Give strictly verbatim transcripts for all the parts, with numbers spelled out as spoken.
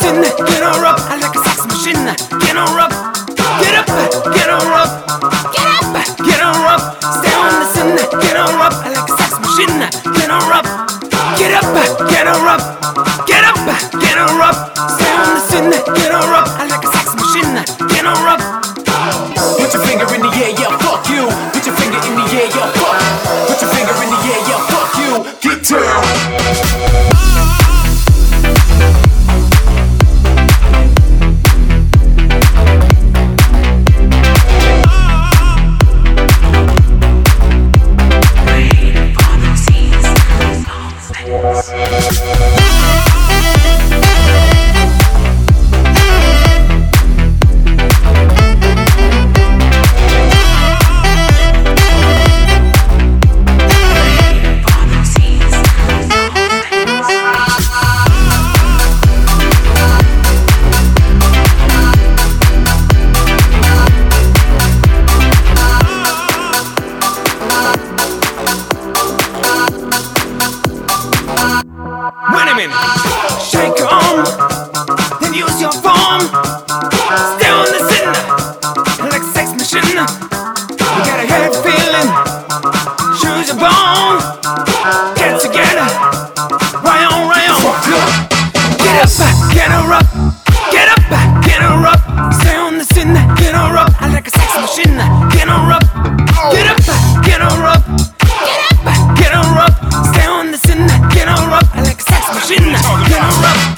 scene, get her up. I like a sex machine, get her up. Get up, get her up. Get up, get her up. Stay on the scene, get her up. I like a sex machine, get her up. Get up, get her up. Get up, get her up. Stay on the scene, get her up. I like a sex machine, get her up. Put your finger in the air, yeah, fuck you. Put your finger in the air, yeah, fuck. Put your finger in the air, yeah, fuck you. Get down. Shake your arm, then use your palm. Stay on the scene, like a sex machine. You got a head feeling, choose your bone. Get together, right on, right on. Get up, get her up. Get up, get her up. Stay on the scene, get her up. I like a sex machine, get her up. Get up, get her up. Get up, get her up. Stay on the scene, get her up. I like a sex machine, get her up.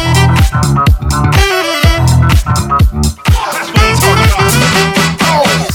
That's what I'm talking about.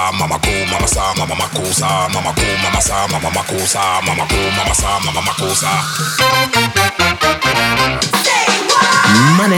sa, mama cool, mama sa, mama makusa, mama cool, mama sa, mama makusa, mama cool, mama sa, mama makusa. Money.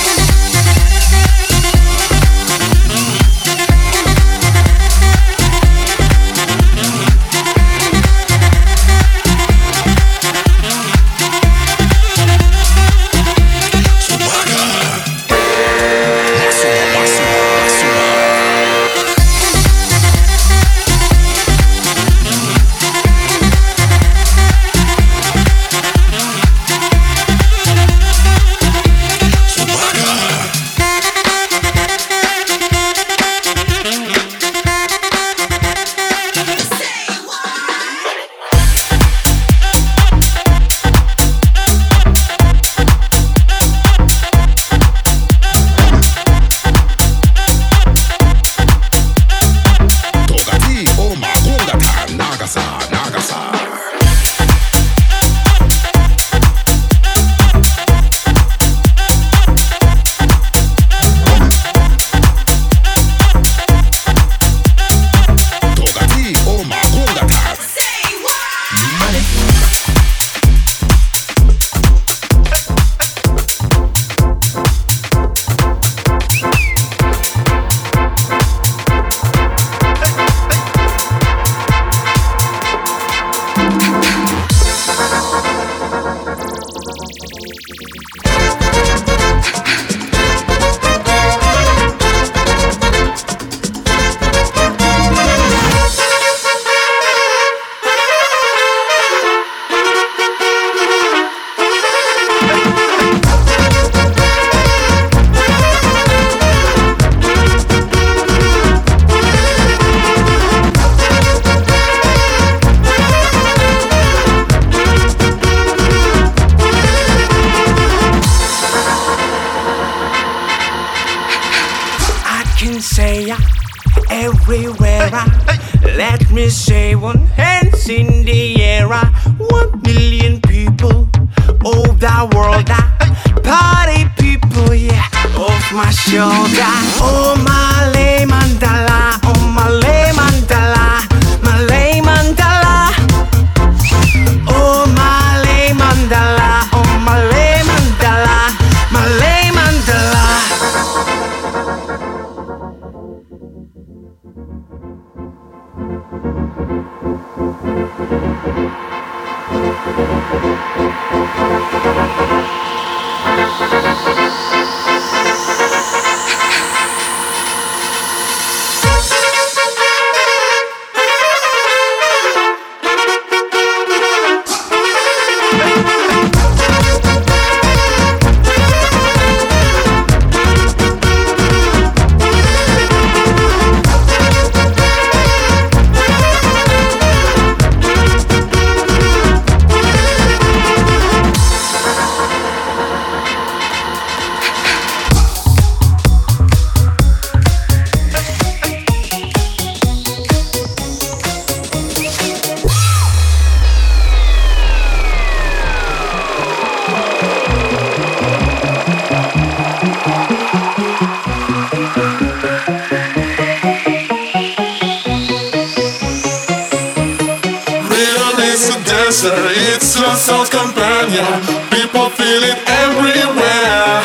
It's your soul's companion. People feel it everywhere.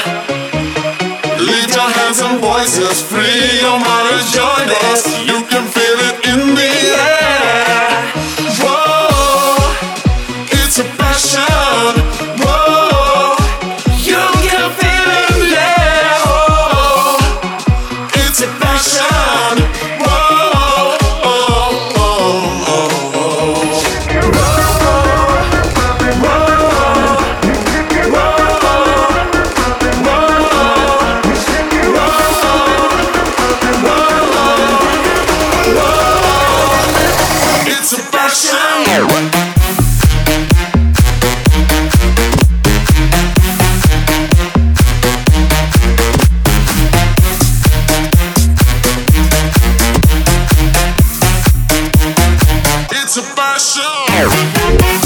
Lift your hands and voices, free your mind and join us. You can feel it in the air. Whoa, it's a passion. Whoa, you can feel it, yeah. Whoa, it's a passion. Whoa, oh, oh, oh, oh. It's a passion. It's a passion.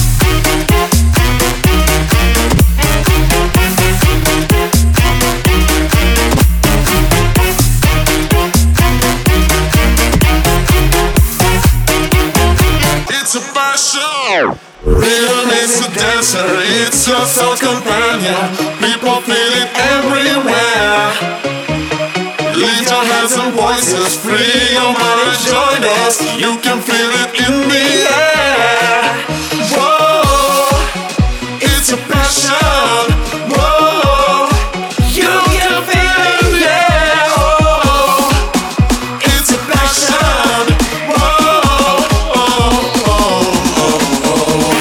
It's a fashion. Rhythm is a dancer, it's your soul companion. People feel it everywhere. Lift your hands and voices, free your mind and join us. You can feel it in the air. Whoa, it's a passion. Whoa, you can feel it, yeah. Whoa, it's a passion. Whoa, oh, oh, oh, oh.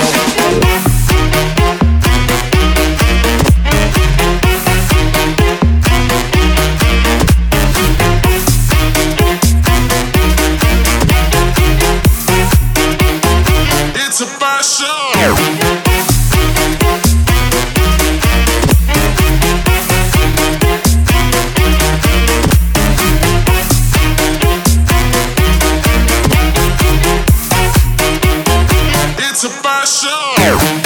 It's a passion. It's a passion.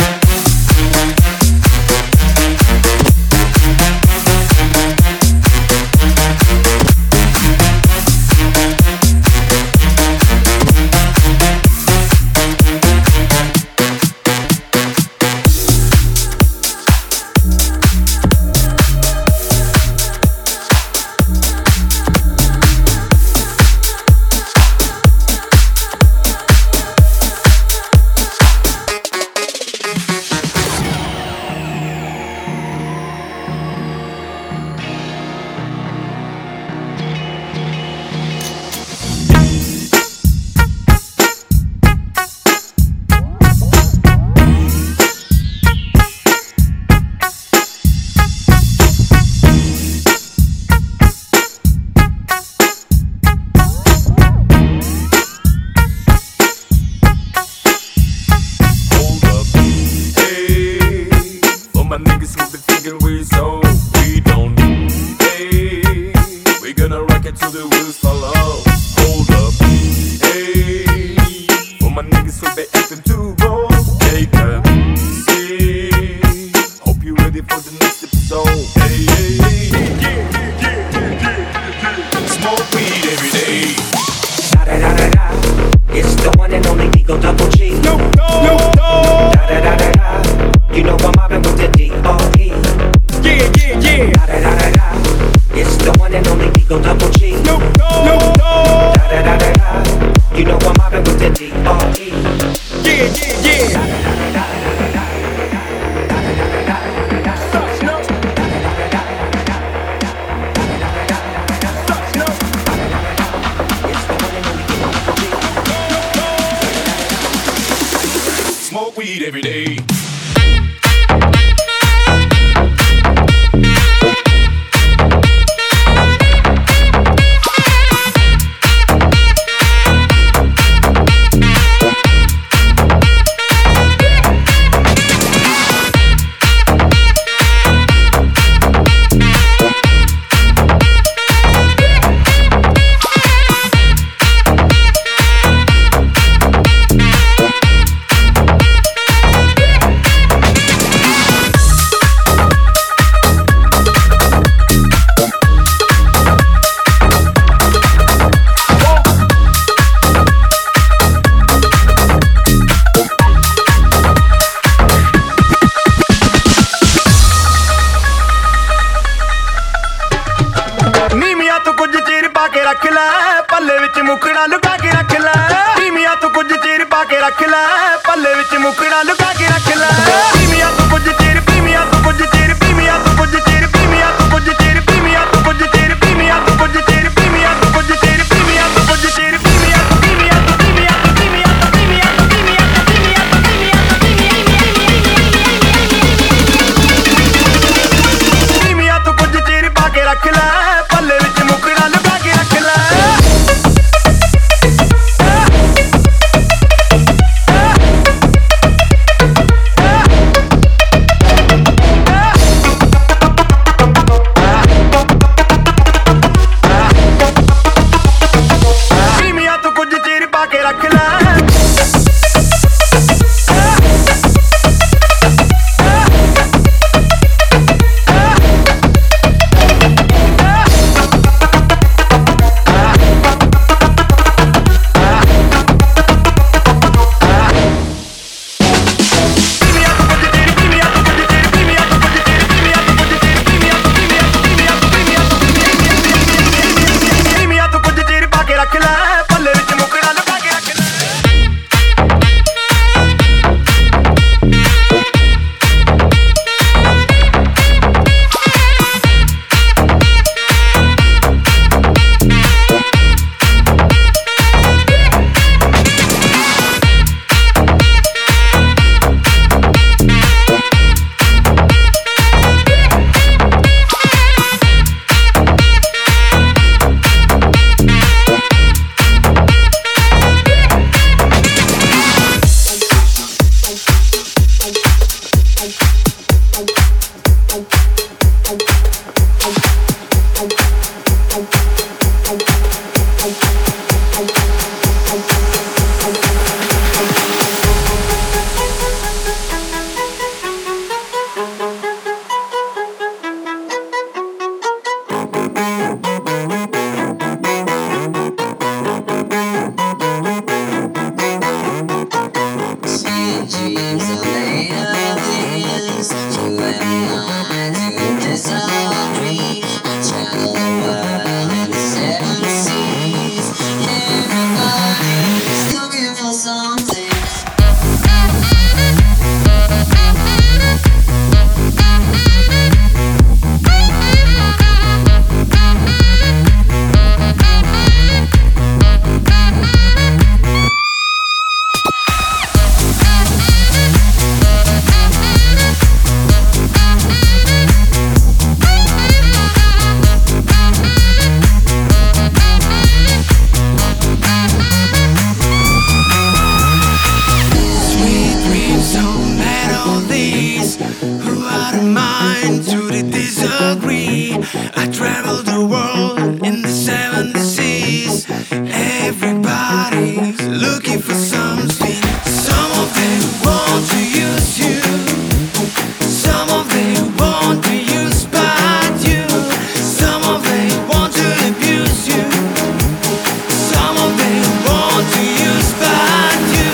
looking for something. Some of them want to use you. Some of them want to use bad you. Some of them want to abuse you. Some of them want to use bad you.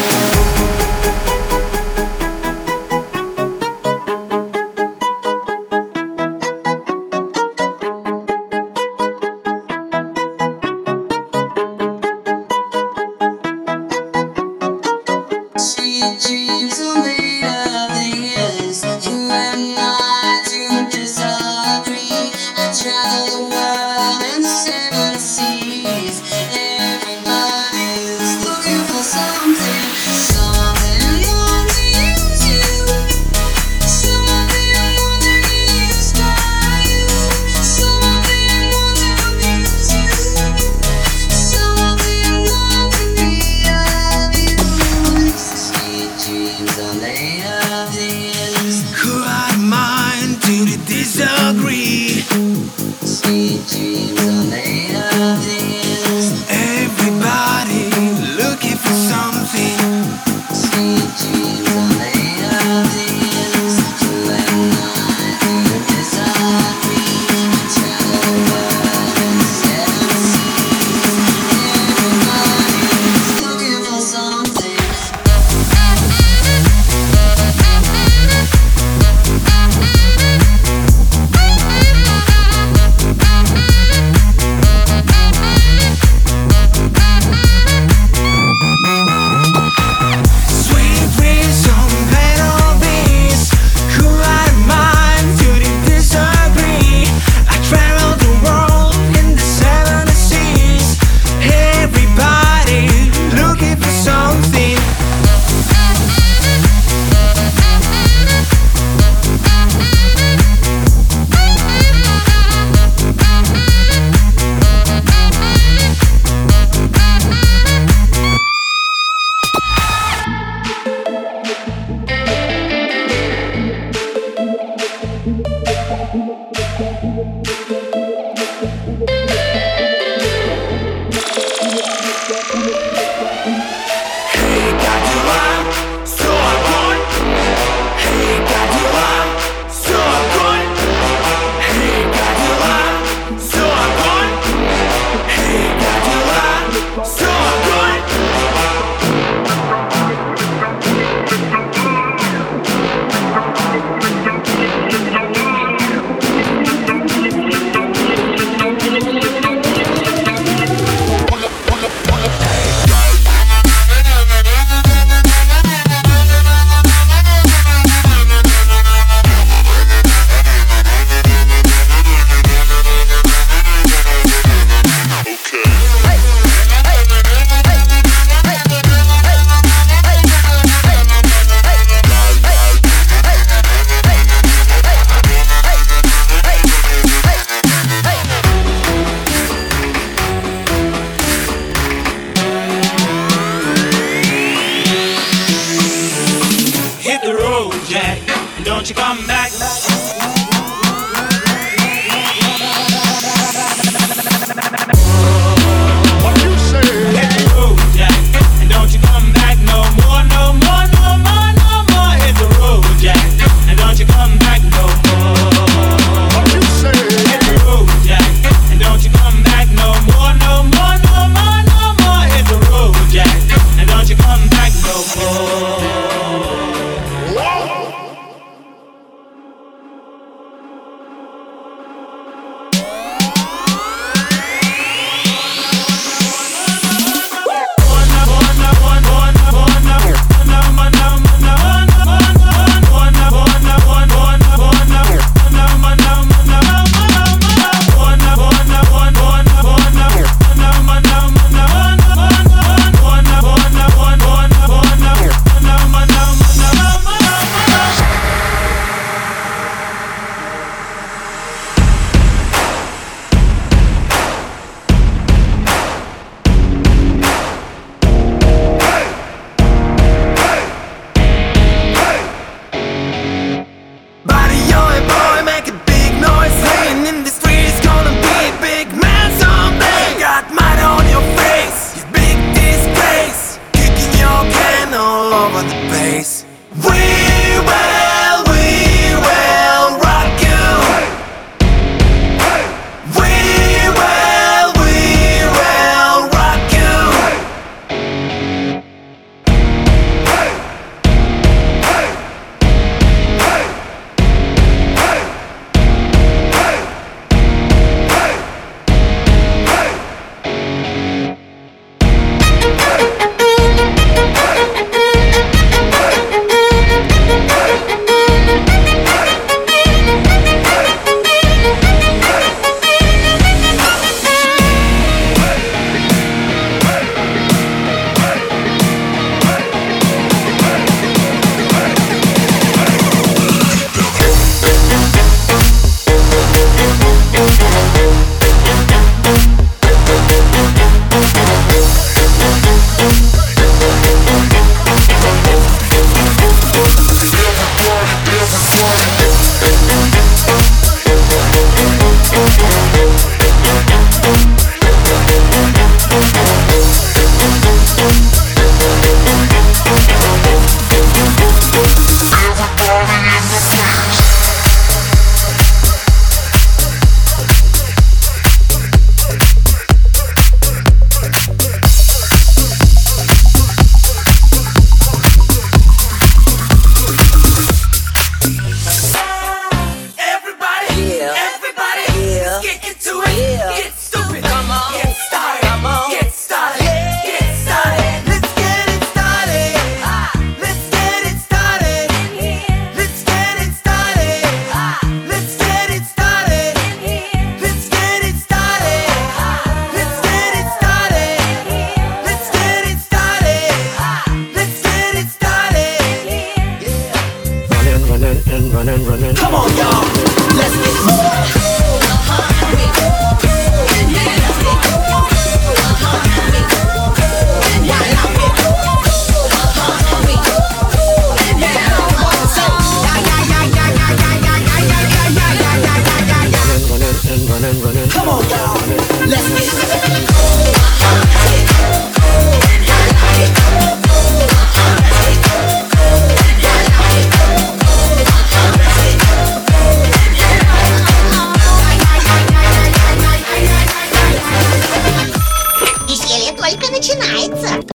Sweet dreams are made of this. You and I do disagree. I travel the world and seven seas. Everybody's looking for something. Some of them want to use you. Some of them want to use by you. Some of them want to abuse you. Some of them want to be abused. Sweet dreams are made of this. Who out of mind to disagree? Sweet dreams are made of this. Everybody looking for something. Sweet dreams are made of this. You and I do disagree. Travel the world and seven seas. Everybody's looking for something. Sweet dreams are made of this. Who out of mind to disagree? I travel the world in the seven seas. Everybody looking for something. Hey, Godzilla, so good. Hey, Godzilla, so good. Hey, Godzilla, so good. Hey, Godzilla, so good. Hit the road, Jack, and don't you come back. What you say? Hit the road, Jack, and don't you come back no more, no more, no more, no more. Hit the road, Jack, and don't you come back no more. What you say? Hit the road, Jack, and don't you come back no more, no more, no more, no more. Hit the road, Jack, and don't you come back no more. face.